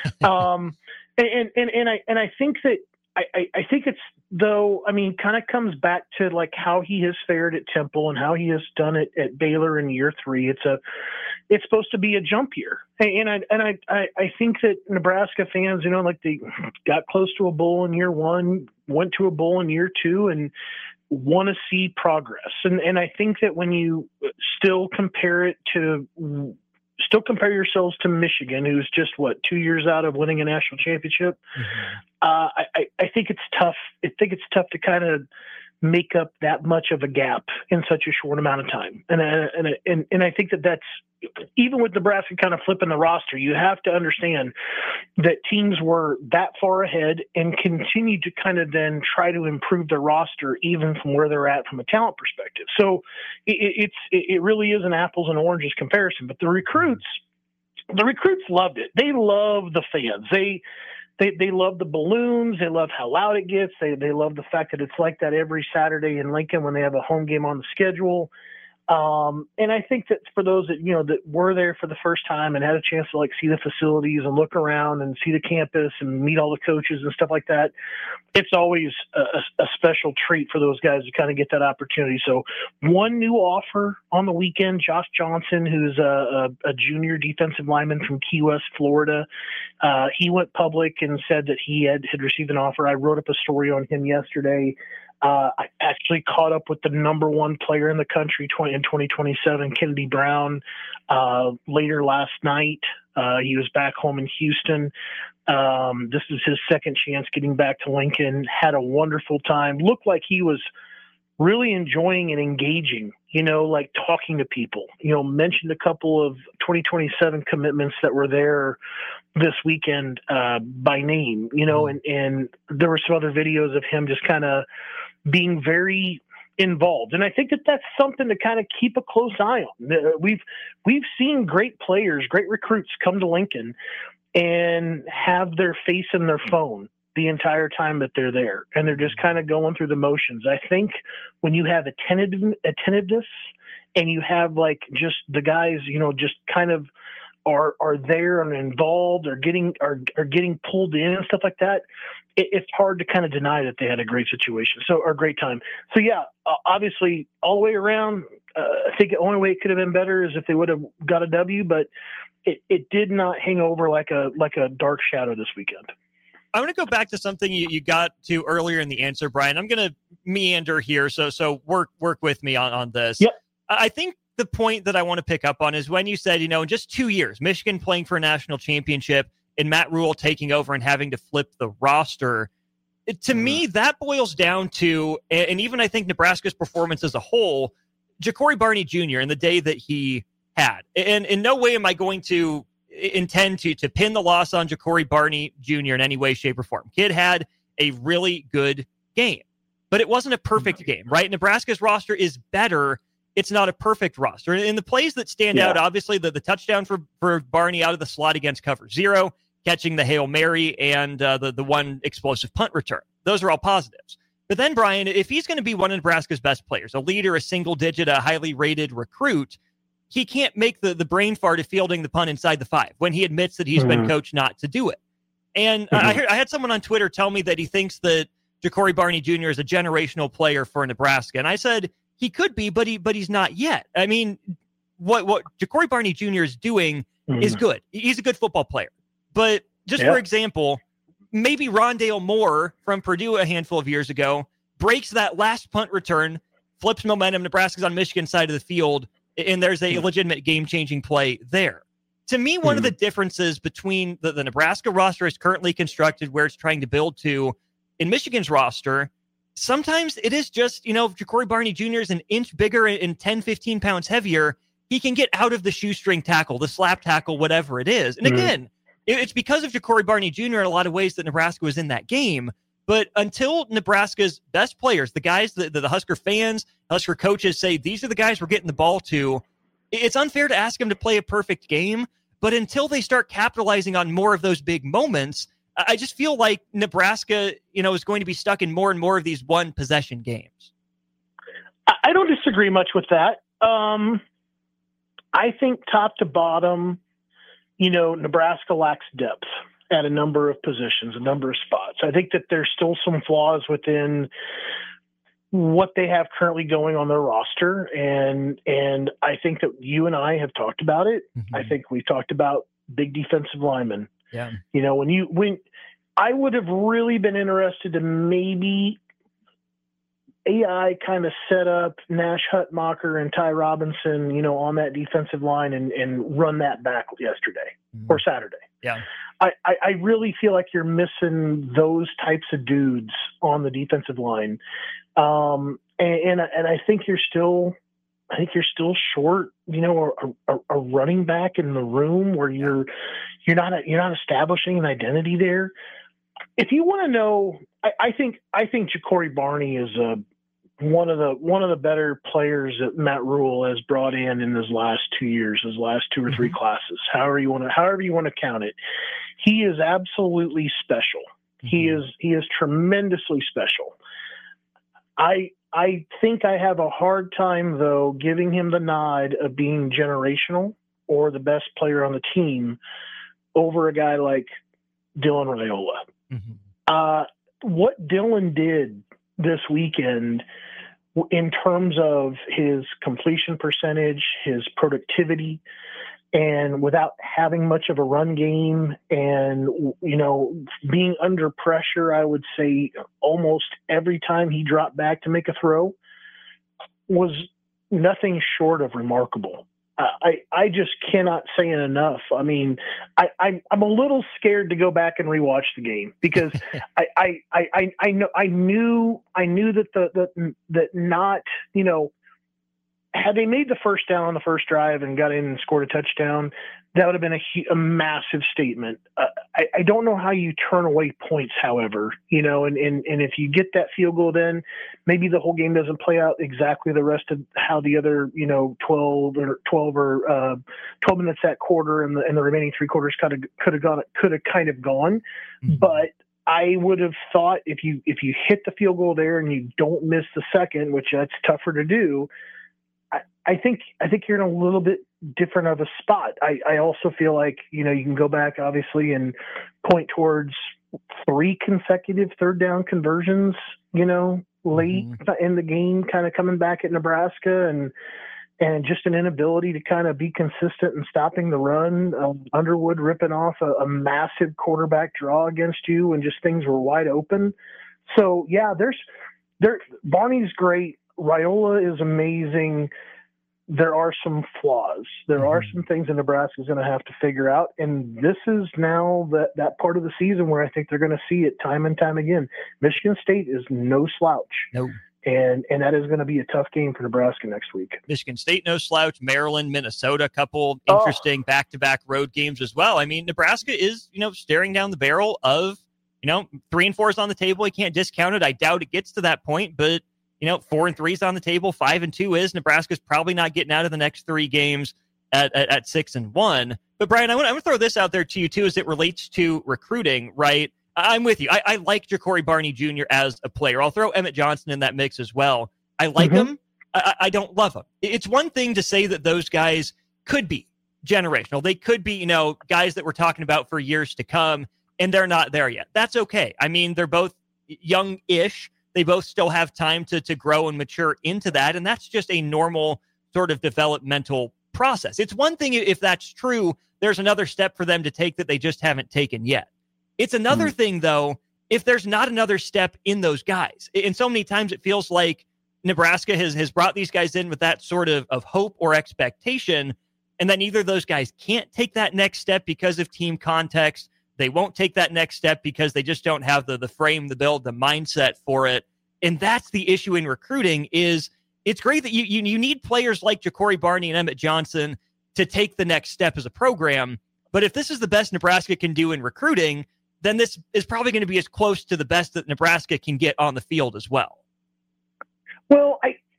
[SPEAKER 8] And I think that, I think it's, though, I mean, kind of comes back to how he has fared at Temple and how he has done it at Baylor in year 3. it's supposed to be a jump year. And I think that Nebraska fans, like they got close to a bowl in year one, went to a bowl in year two, and want to see progress. And I think that when you still compare yourselves to Michigan, who's just 2 years out of winning a national championship, I think it's tough. I think it's tough to kind of make up that much of a gap in such a short amount of time. And I think that's even with Nebraska kind of flipping the roster, you have to understand that teams were that far ahead and continue to kind of then try to improve their roster even from where they're at from a talent perspective. So it really is an apples and oranges comparison. But the recruits loved it. They love the fans. They love the balloons. They love how loud it gets. They love the fact that it's like that every Saturday in Lincoln when they have a home game on the schedule. And I think that for those that, that were there for the first time and had a chance to see the facilities and look around and see the campus and meet all the coaches and stuff like that, it's always a special treat for those guys to kind of get that opportunity. So one new offer on the weekend, Josh Johnson, who's a junior defensive lineman from Key West, Florida. He went public and said that he had received an offer. I wrote up a story on him yesterday. I actually caught up with the number one player in the country in 2027, Kennedy Brown, later last night. He was back home in Houston. This is his second chance getting back to Lincoln. Had a wonderful time. Looked like he was really enjoying and engaging, talking to people. Mentioned a couple of 2027 commitments that were there this weekend by name, and there were some other videos of him just kind of being very involved. And I think that that's something to kind of keep a close eye on. We've seen great players, great recruits come to Lincoln and have their face in their phone the entire time that they're there. And they're just kind of going through the motions. I think when you have attentiveness and you have just the guys, just kind of are there and involved or getting pulled in and stuff like that, it's hard to kind of deny that they had a great situation, or a great time. So yeah, obviously all the way around, I think the only way it could have been better is if they would have got a W, but it did not hang over like a dark shadow this weekend.
[SPEAKER 6] I want to go back to something you got to earlier in the answer, Brian. I'm going to meander here, so work with me on this.
[SPEAKER 8] Yep. I
[SPEAKER 6] think the point that I want to pick up on is when you said, in just 2 years, Michigan playing for a national championship and Matt Rhule taking over and having to flip the roster. To me, that boils down to, and even I think Nebraska's performance as a whole, Ja'Cory Barney Jr. and the day that he had. And in no way am I going to intend to pin the loss on Ja'Cory Barney Jr. in any way, shape, or form. Kid had a really good game, but it wasn't a perfect game, right? Nebraska's roster is better. It's not a perfect roster. And the plays that stand out, obviously, the touchdown for Barney out of the slot against cover 0, catching the Hail Mary, and the one explosive punt return. Those are all positives. But then, Brian, if he's going to be one of Nebraska's best players, a leader, a single-digit, a highly rated recruit, he can't make the brain fart of fielding the punt inside the 5 when he admits that he's been coached not to do it. And I had someone on Twitter tell me that he thinks that Ja'Cory Barney Jr. is a generational player for Nebraska. And I said, he could be, but he's not yet. I mean, what Ja'Cory Barney Jr. is doing is good. He's a good football player. But just for example, maybe Rondale Moore from Purdue a handful of years ago breaks that last punt return, flips momentum. Nebraska's on Michigan's side of the field, and there's a legitimate game-changing play there. To me, one of the differences between the Nebraska roster is currently constructed, where it's trying to build to, in Michigan's roster, sometimes it is just, if Ja'Cory Barney Jr. is an inch bigger and 10, 15 pounds heavier, he can get out of the shoestring tackle, the slap tackle, whatever it is. And again, it's because of Ja'Cory Barney Jr. in a lot of ways that Nebraska was in that game. But until Nebraska's best players, the guys that the Husker fans, Husker coaches say, these are the guys we're getting the ball to, it's unfair to ask them to play a perfect game. But until they start capitalizing on more of those big moments, I just feel like Nebraska, is going to be stuck in more and more of these one-possession games.
[SPEAKER 8] I don't disagree much with that. I think top to bottom, Nebraska lacks depth at a number of positions, a number of spots. I think that there's still some flaws within what they have currently going on their roster. And I think that you and I have talked about it.
[SPEAKER 6] Mm-hmm.
[SPEAKER 8] I think we've talked about big defensive linemen.
[SPEAKER 6] Yeah.
[SPEAKER 8] You know, when I would have really been interested to maybe AI kind of set up Nash Hutmacher and Ty Robinson, you know, on that defensive line and run that back yesterday or Saturday.
[SPEAKER 6] Yeah.
[SPEAKER 8] I really feel like you're missing those types of dudes on the defensive line. And I think you're still short, you know, a running back in the room where you're not establishing an identity there. If you want to know, I think Ja'Cory Barney is one of the better players that Matt Rule has brought in his last 2 years, his last 2 or 3 classes, however you want to count it. He is absolutely special. Mm-hmm. He is tremendously special. I think I have a hard time though giving him the nod of being generational or the best player on the team over a guy like Dylan Raiola. Mm-hmm. What Dylan did this weekend in terms of his completion percentage, his productivity, and without having much of a run game and, you know, being under pressure, I would say almost every time he dropped back to make a throw was nothing short of remarkable. I just cannot say it enough. I mean, I'm a little scared to go back and rewatch the game because I knew that not, you know, had they made the first down on the first drive and got in and scored a touchdown, that would have been a massive statement. I don't know how you turn away points, however, you know, and if you get that field goal, then maybe the whole game doesn't play out exactly the rest of how the other, you know, 12 minutes that quarter and the remaining 3 quarters could have kind of gone. Mm-hmm. But I would have thought if you hit the field goal there and you don't miss the second, which that's tougher to do, I think you're in a little bit different of a spot. I also feel like, you know, you can go back obviously and point towards 3 consecutive third down conversions, you know, late in the game, kind of coming back at Nebraska and just an inability to kind of be consistent in stopping the run. Underwood ripping off a massive quarterback draw against you and just things were wide open. So yeah, Barney's great. Raiola is amazing. There are some flaws. There are some things that Nebraska is going to have to figure out. And this is now that part of the season where I think they're going to see it time and time again. Michigan State is no slouch.
[SPEAKER 6] No.
[SPEAKER 8] And that is going to be a tough game for Nebraska next week.
[SPEAKER 6] Michigan State, no slouch. Maryland, Minnesota, a couple interesting back-to-back road games as well. I mean, Nebraska is, you know, staring down the barrel of, you know, 3 and 4 is on the table. You can't discount it. I doubt it gets to that point, but you know, 4 and 3 is on the table. 5 and 2 is. Nebraska's probably not getting out of the next 3 games at 6 and 1. But Brian, I'm going to throw this out there to you too, as it relates to recruiting. Right, I'm with you. I like Ja'Cory Barney Jr. as a player. I'll throw Emmett Johnson in that mix as well. I like him. I don't love him. It's one thing to say that those guys could be generational. They could be, you know, guys that we're talking about for years to come, and they're not there yet. That's okay. I mean, they're both young-ish. They both still have time to grow and mature into that, and that's just a normal sort of developmental process. It's one thing if that's true, there's another step for them to take that they just haven't taken yet. It's another thing, though, if there's not another step in those guys. And so many times it feels like Nebraska has brought these guys in with that sort of hope or expectation, and then either of those guys can't take that next step because of team context. They won't take that next step because they just don't have the frame, the build, the mindset for it. And that's the issue in recruiting. Is it's great that you need players like Ja'Cory Barney and Emmett Johnson to take the next step as a program. But if this is the best Nebraska can do in recruiting, then this is probably going to be as close to the best that Nebraska can get on the field as well.
[SPEAKER 8] Well,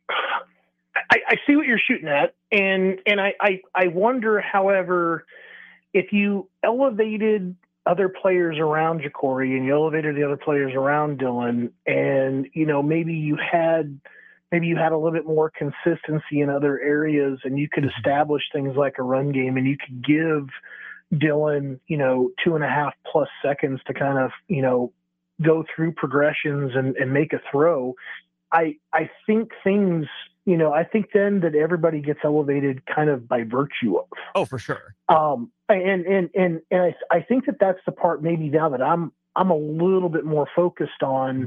[SPEAKER 8] I see what you're shooting at. And I wonder, however, if you elevated other players around Ja'Cory and you elevated the other players around Dylan, and, you know, maybe you had a little bit more consistency in other areas, and you could establish things like a run game, and you could give Dylan, you know, 2.5+ seconds to kind of, you know, go through progressions and make a throw. I think things, I think then that everybody gets elevated kind of by virtue of.
[SPEAKER 6] Oh, for sure.
[SPEAKER 8] And I think that that's the part maybe now that I'm a little bit more focused on.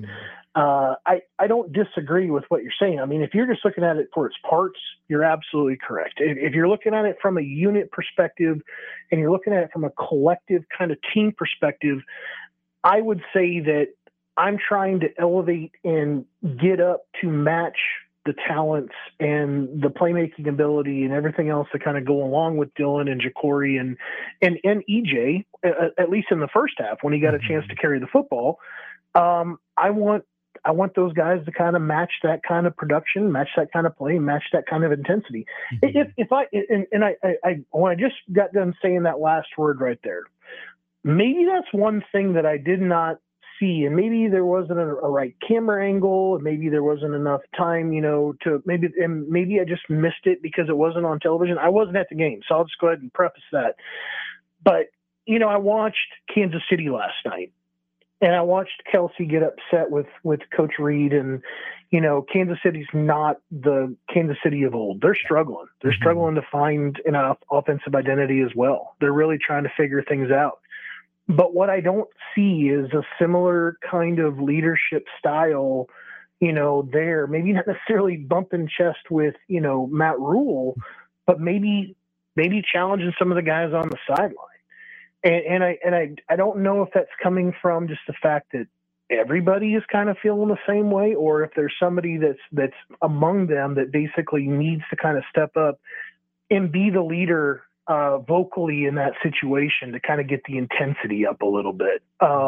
[SPEAKER 8] I don't disagree with what you're saying. I mean, if you're just looking at it for its parts, you're absolutely correct. If you're looking at it from a unit perspective and you're looking at it from a collective kind of team perspective, I would say that I'm trying to elevate and get up to match the talents and the playmaking ability and everything else that kind of go along with Dylan and Ja'Cory and EJ, at least in the first half when he got a chance to carry the football. I want those guys to kind of match that kind of production, match that kind of play, match that kind of intensity. If I when I just got done saying that last word right there, maybe that's one thing that I did not see, and maybe there wasn't a right camera angle, and maybe there wasn't enough time, to maybe I just missed it because it wasn't on television. I wasn't at the game, so I'll just go ahead and preface that. But I watched Kansas City last night, and I watched Kelsey get upset with Coach Reed, and Kansas City's not the Kansas City of old. They're struggling. They're struggling to find an offensive identity as well. They're really trying to figure things out. But what I don't see is a similar kind of leadership style, there. Maybe not necessarily bumping chest with, Matt Rule, but maybe challenging some of the guys on the sideline. And I don't know if that's coming from just the fact that everybody is kind of feeling the same way, or if there's somebody that's among them that basically needs to kind of step up and be the leader vocally in that situation to kind of get the intensity up a little bit.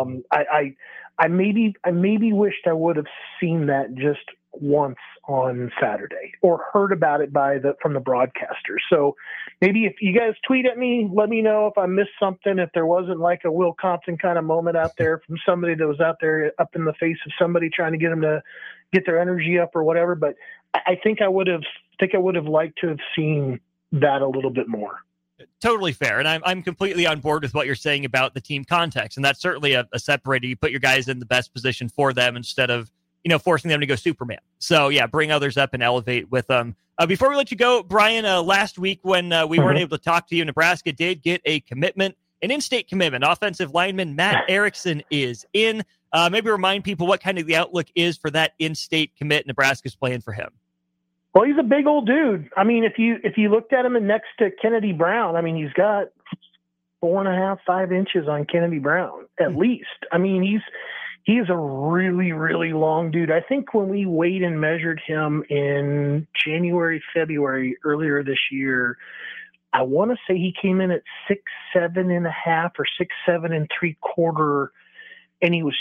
[SPEAKER 8] I maybe wished I would have seen that just once on Saturday or heard about it from the broadcasters. So maybe if you guys tweet at me, let me know if I missed something, if there wasn't like a Will Compton kind of moment out there from somebody that was out there up in the face of somebody trying to get them to get their energy up or whatever. But I think I would have liked to have seen that a little bit more.
[SPEAKER 6] Totally fair. And I'm completely on board with what you're saying about the team context. And that's certainly a separator. You put your guys in the best position for them instead of, forcing them to go Superman. So yeah, bring others up and elevate with them. Before we let you go, Brian, last week when we weren't able to talk to you, Nebraska did get a commitment, an in-state commitment. Offensive lineman Matt Erickson is in. Maybe remind people what kind of the outlook is for that in-state commit Nebraska's playing for him.
[SPEAKER 8] Well, he's a big old dude. I mean, if you looked at him next to Kennedy Brown, I mean, he's got 4.5, 5 inches on Kennedy Brown at least. I mean, he's a really, really long dude. I think when we weighed and measured him in January, February earlier this year, I want to say he came in at 6'7.5" or 6'7 3/4. And he was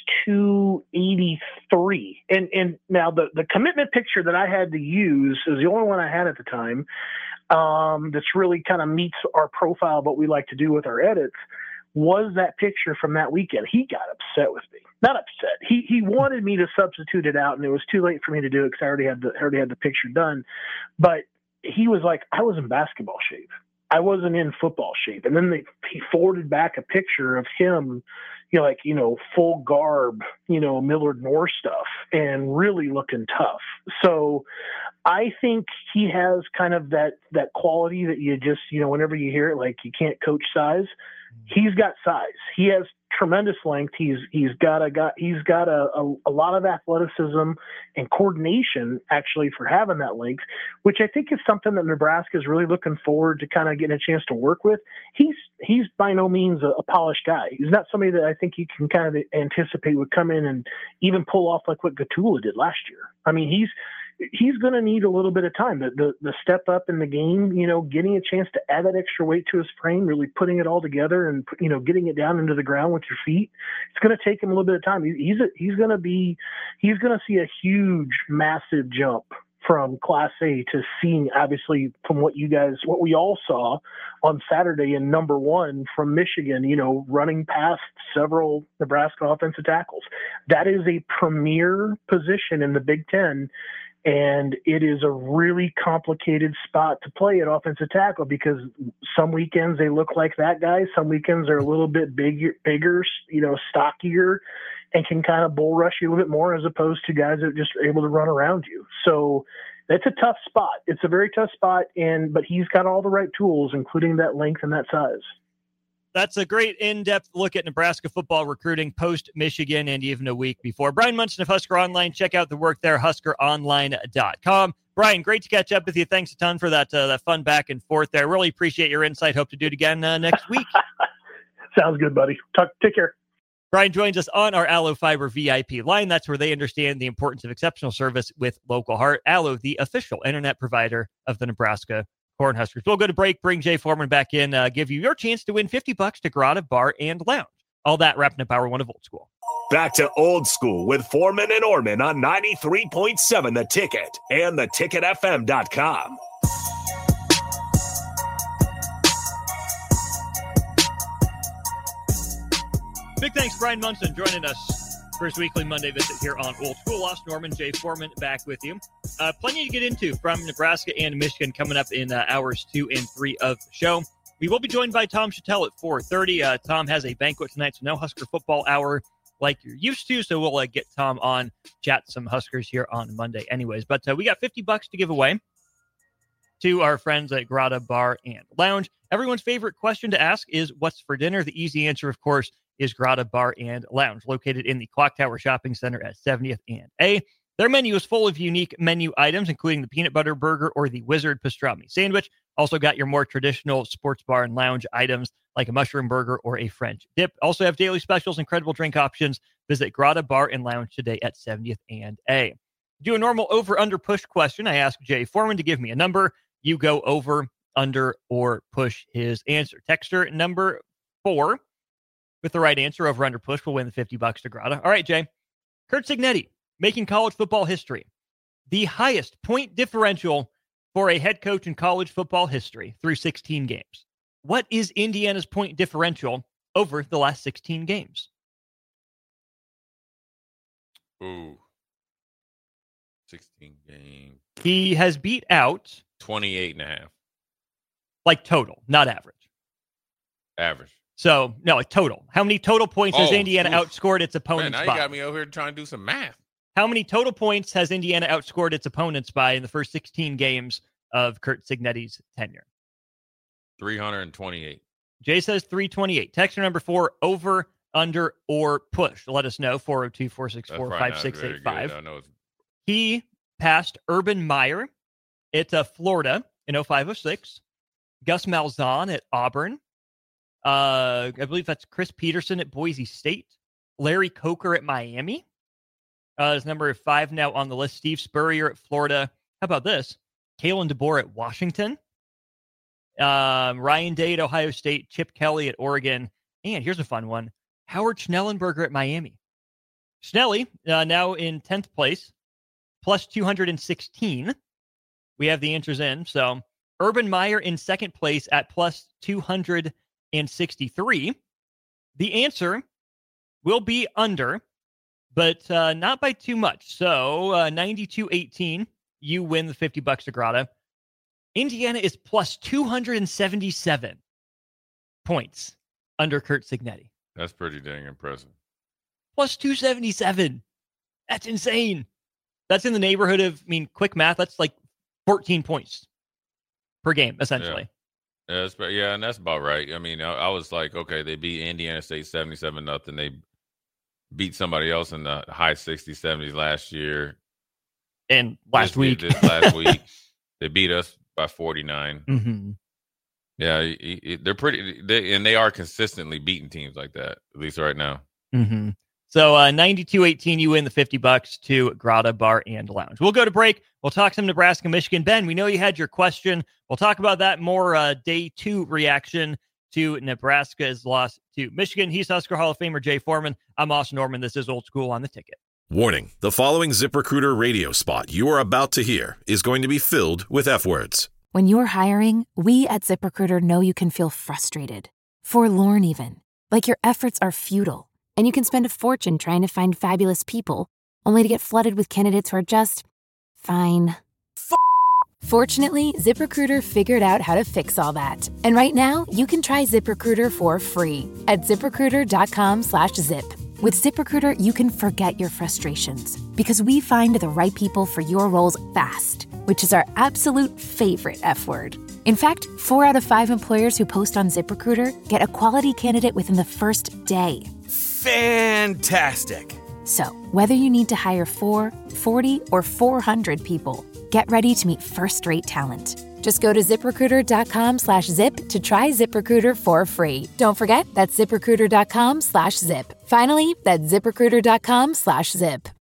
[SPEAKER 8] 283. And now the commitment picture that I had to use is the only one I had at the time. That's really kind of meets our profile, what we like to do with our edits, was that picture from that weekend. He got upset with me. Not upset. He wanted me to substitute it out, and it was too late for me to do it because I already had the picture done. But he was like, I was in basketball shape. I wasn't in football shape. And then he forwarded back a picture of him, full garb, Millard North stuff, and really looking tough. So I think he has kind of that quality that you just, whenever you hear it, like you can't coach size. He's got size. He has tremendous length. He's got a lot of athleticism and coordination actually for having that length, which I think is something that Nebraska is really looking forward to kind of getting a chance to work with. He's by no means a polished guy. He's not somebody that I think you can kind of anticipate would come in and even pull off like what Gatula did last year. I mean, he's going to need a little bit of time. The step up in the game, getting a chance to add that extra weight to his frame, really putting it all together and, getting it down into the ground with your feet. It's going to take him a little bit of time. He's going to see a huge, massive jump from Class A to seeing, obviously, from what we all saw on Saturday in number 1 from Michigan, running past several Nebraska offensive tackles. That is a premier position in the Big Ten. And it is a really complicated spot to play at offensive tackle because some weekends they look like that guy. Some weekends they're a little bit bigger, stockier. and can kind of bull rush you a little bit more as opposed to guys that are just able to run around you. So that's a tough spot. It's a very tough spot, but he's got all the right tools, including that length and that size.
[SPEAKER 6] That's a great in-depth look at Nebraska football recruiting post-Michigan and even a week before. Brian Munson of Husker Online. Check out the work there, huskeronline.com. Brian, great to catch up with you. Thanks a ton for that fun back and forth there. Really appreciate your insight. Hope to do it again next week.
[SPEAKER 8] Sounds good, buddy. Take care.
[SPEAKER 6] Brian joins us on our Allo Fiber VIP line. That's where they understand the importance of exceptional service with local heart. Allo, the official internet provider of the Nebraska Cornhuskers. We'll go to break, bring Jay Foreman back in, give you your chance to win $50 to Grotto Bar and Lounge. All that wrapping up hour one of Old School.
[SPEAKER 5] Back to Old School with Foreman and Orman on 93.7 The Ticket and theticketfm.com.
[SPEAKER 6] Big thanks, Brian Munson, joining us for his weekly Monday visit here on Old School. Lost Norman, Jay Foreman back with you. Plenty to get into from Nebraska and Michigan coming up in hours 2 and 3 of the show. We will be joined by Tom Chattel at 4:30. Tom has a banquet tonight, so no Husker football hour like you're used to. So we'll get Tom on, chat some Huskers here on Monday anyways. But we got $50 to give away to our friends at Grotto Bar and Lounge. Everyone's favorite question to ask is, what's for dinner? The easy answer, of course, is Grotto Bar and Lounge, located in the Clock Tower Shopping Center at 70th and A. Their menu is full of unique menu items, including the peanut butter burger or the wizard pastrami sandwich. Also got your more traditional sports bar and lounge items like a mushroom burger or a French dip. Also have daily specials, incredible drink options. Visit Grotto Bar and Lounge today at 70th and A. Do a normal over-under push question. I ask Jay Foreman to give me a number. You go over, under, or push his answer. Texter number 4 with the right answer, over, under, push, will win the $50 to Grotto. All right, Jay. Curt Cignetti, making college football history. The highest point differential for a head coach in college football history through 16 games. What is Indiana's point differential over the last 16 games?
[SPEAKER 7] Ooh. 16 games.
[SPEAKER 6] He has beat out
[SPEAKER 7] 28.5.
[SPEAKER 6] Like total, not average.
[SPEAKER 7] Average.
[SPEAKER 6] So, no, like total. How many total points has Indiana outscored its opponents by?
[SPEAKER 7] Man, now you got me over here trying to do some math.
[SPEAKER 6] How many total points has Indiana outscored its opponents by in the first 16 games of Curt Cignetti's tenure?
[SPEAKER 7] 328.
[SPEAKER 6] Jay says 328. Texter number 4, over, under, or push. Let us know, 402-464-5685.
[SPEAKER 7] I know
[SPEAKER 6] He passed Urban Meyer at Florida in 05-06. Gus Malzahn at Auburn. I believe that's Chris Peterson at Boise State. Larry Coker at Miami is number 5 now on the list. Steve Spurrier at Florida. How about this? Kalen DeBoer at Washington. Ryan Day at Ohio State. Chip Kelly at Oregon. And here's a fun one. Howard Schnellenberger at Miami. Schnelly now in 10th place, plus 216. We have the answers in. So Urban Meyer in second place at plus 263. The answer will be under, but not by too much. So 92-18, you win the $50 to Grotto. Indiana is plus 277 points under Curt Cignetti.
[SPEAKER 7] That's pretty dang impressive.
[SPEAKER 6] Plus 277. That's insane. That's in the neighborhood of, quick math, that's like 14 points per game, essentially.
[SPEAKER 7] Yeah, and that's about right. I was like, okay, they beat Indiana State 77-0. They beat somebody else in the high 60s, 70s last year.
[SPEAKER 6] And last week.
[SPEAKER 7] Last week. They beat us by 49.
[SPEAKER 6] Mm-hmm.
[SPEAKER 7] Yeah, they're pretty, and they are consistently beating teams like that, at least right now.
[SPEAKER 6] Mm-hmm. So 92-18, you win the $50 to Grotto Bar and Lounge. We'll go to break. We'll talk some Nebraska, Michigan. Ben, we know you had your question. We'll talk about that more day 2 reaction to Nebraska's loss to Michigan. He's Husker Hall of Famer Jay Foreman. I'm Austin Norman. This is Old School on the Ticket.
[SPEAKER 9] Warning, the following ZipRecruiter radio spot you are about to hear is going to be filled with F-words.
[SPEAKER 10] When you're hiring, we at ZipRecruiter know you can feel frustrated, forlorn even, like your efforts are futile, and you can spend a fortune trying to find fabulous people, only to get flooded with candidates who are just fine. Fortunately, ZipRecruiter figured out how to fix all that. And right now, you can try ZipRecruiter for free at ZipRecruiter.com/zip. With ZipRecruiter, you can forget your frustrations because we find the right people for your roles fast, which is our absolute favorite F word. In fact, 4 out of 5 employers who post on ZipRecruiter get a quality candidate within the first day.
[SPEAKER 11] Fantastic.
[SPEAKER 10] So, whether you need to hire 4, 40, or 400 people, get ready to meet first-rate talent. Just go to ZipRecruiter.com/zip to try ZipRecruiter for free. Don't forget, that's ZipRecruiter.com/zip. Finally, that's ZipRecruiter.com/zip.